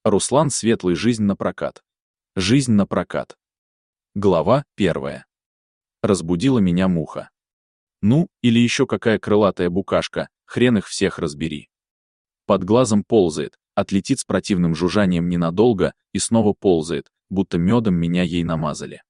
Руслан Светлый. Жизнь на прокат. Жизнь на прокат. Глава 1. Разбудила меня муха. Ну, или еще какая крылатая букашка, хрен их всех разбери. Под глазом ползает, отлетит с противным жужжанием ненадолго и снова ползает, будто медом меня ей намазали.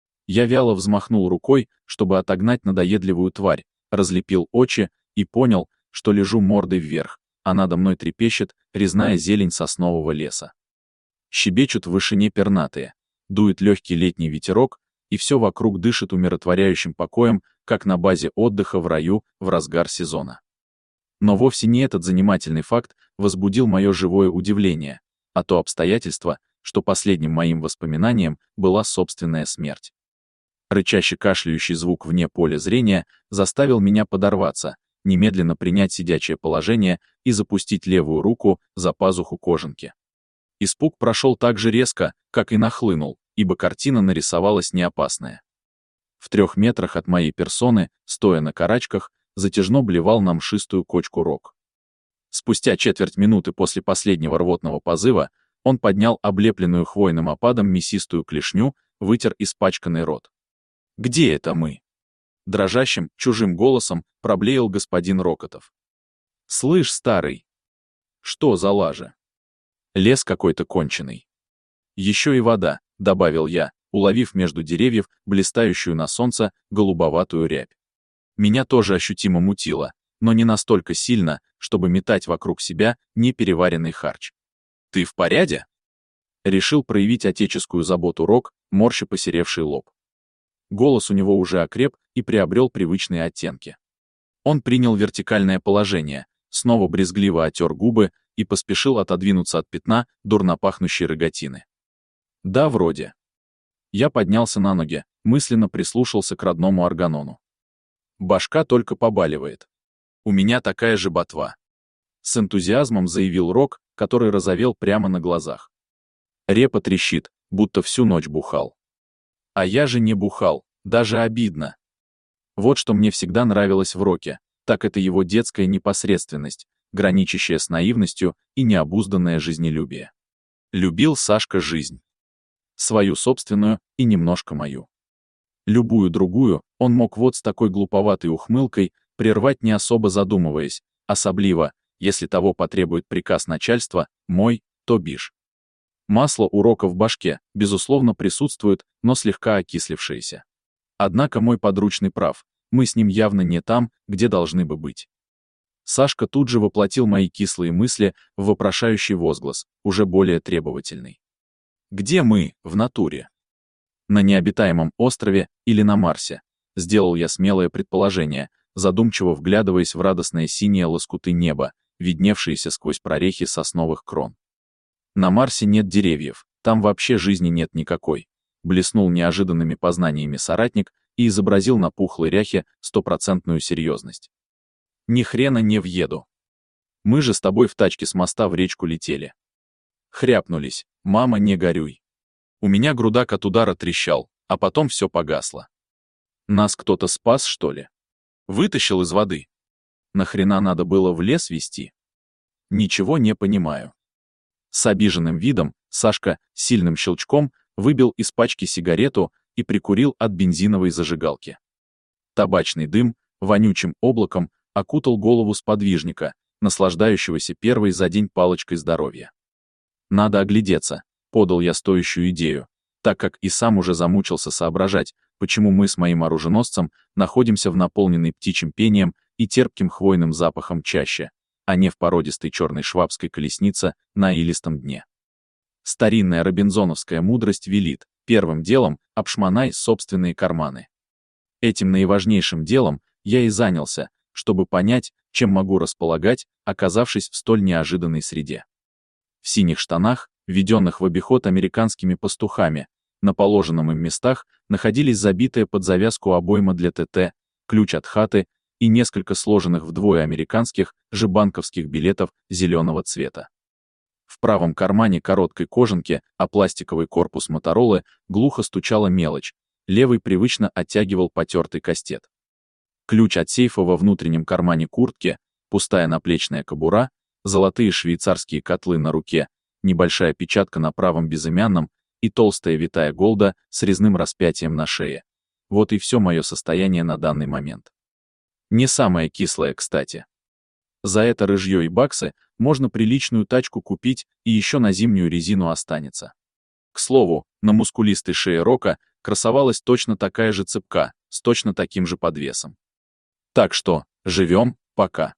Я вяло взмахнул рукой, чтобы отогнать надоедливую тварь, разлепил очи и понял, что лежу мордой вверх, а надо мной трепещет резная зелень соснового леса. Щебечут в вышине пернатые, дует легкий летний ветерок, и все вокруг дышит умиротворяющим покоем, как на базе отдыха в раю в разгар сезона. Но вовсе не этот занимательный факт возбудил мое живое удивление, а то обстоятельство, что последним моим воспоминанием была собственная смерть. Рычащий кашляющий звук вне поля зрения заставил меня подорваться, немедленно принять сидячее положение и запустить левую руку за пазуху кожанки. Испуг прошел так же резко, как и нахлынул, ибо картина нарисовалась неопасная. В 3 метрах от моей персоны, стоя на карачках, затяжно блевал на мшистую кочку рог. Спустя четверть минуты после последнего рвотного позыва он поднял облепленную хвойным опадом мясистую клешню, вытер испачканный рот. «Где это мы?» Дрожащим, чужим голосом проблеял господин Рокотов. «Слышь, старый, что за лажа? Лес какой-то конченый. Еще и вода», — добавил я, уловив между деревьев блистающую на солнце голубоватую рябь. Меня тоже ощутимо мутило, но не настолько сильно, чтобы метать вокруг себя непереваренный харч. «Ты в порядке?» Решил проявить отеческую заботу Рок, морща посеревший лоб. Голос у него уже окреп и приобрел привычные оттенки. Он принял вертикальное положение, снова брезгливо отер губы и поспешил отодвинуться от пятна дурно пахнущей рогатины. «Да, вроде». Я поднялся на ноги, мысленно прислушался к родному органону. Башка только побаливает. У меня такая же ботва. С энтузиазмом заявил Рок, который разовел прямо на глазах. Репа трещит, будто всю ночь бухал. А я же не бухал, даже обидно. Вот что мне всегда нравилось в Роке, так это его детская непосредственность, граничащая с наивностью и необузданное жизнелюбие. Любил Сашка жизнь. Свою собственную и немножко мою. Любую другую он мог вот с такой глуповатой ухмылкой прервать, не особо задумываясь, особливо, если того потребует приказ начальства, мой, то бишь. Масло у Рока в башке, безусловно, присутствует, но слегка окислившееся. Однако мой подручный прав, мы с ним явно не там, где должны бы быть. Сашка тут же воплотил мои кислые мысли в вопрошающий возглас, уже более требовательный. Где мы, в натуре? На необитаемом острове или на Марсе? Сделал я смелое предположение, задумчиво вглядываясь в радостные синие лоскуты неба, видневшиеся сквозь прорехи сосновых крон. На Марсе нет деревьев, там вообще жизни нет никакой. Блеснул неожиданными познаниями соратник и изобразил на пухлой ряхе 100% серьезность. Ни хрена не въеду. Мы же с тобой в тачке с моста в речку летели. Хряпнулись, мама, не горюй. У меня грудак от удара трещал, а потом все погасло. Нас кто-то спас, что ли? Вытащил из воды. Нахрена надо было в лес везти? Ничего не понимаю. С обиженным видом Сашка сильным щелчком выбил из пачки сигарету и прикурил от бензиновой зажигалки. Табачный дым вонючим облаком окутал голову сподвижника, наслаждающегося первой за день палочкой здоровья. «Надо оглядеться», — подал я стоящую идею, так как и сам уже замучился соображать, почему мы с моим оруженосцем находимся в наполненной птичьим пением и терпким хвойным запахом чаще, а не в породистой черной швабской колеснице на илистом дне. Старинная робинзоновская мудрость велит, первым делом обшмонай собственные карманы. Этим наиважнейшим делом я и занялся, чтобы понять, чем могу располагать, оказавшись в столь неожиданной среде. В синих штанах, введенных в обиход американскими пастухами, на положенном им местах находились забитая под завязку обойма для ТТ, ключ от хаты и несколько сложенных вдвое американских же банковских билетов зеленого цвета. В правом кармане короткой кожанки, а пластиковый корпус Моторолы глухо стучала мелочь, левый привычно оттягивал потертый кастет. Ключ от сейфа во внутреннем кармане куртки, пустая наплечная кобура, золотые швейцарские котлы на руке, небольшая печатка на правом безымянном и толстая витая голда с резным распятием на шее. Вот и все мое состояние на данный момент. Не самое кислое, кстати. За это рыжье и баксы можно приличную тачку купить, и еще на зимнюю резину останется. К слову, на мускулистой шее Рока красовалась точно такая же цепка, с точно таким же подвесом. Так что, живем, пока.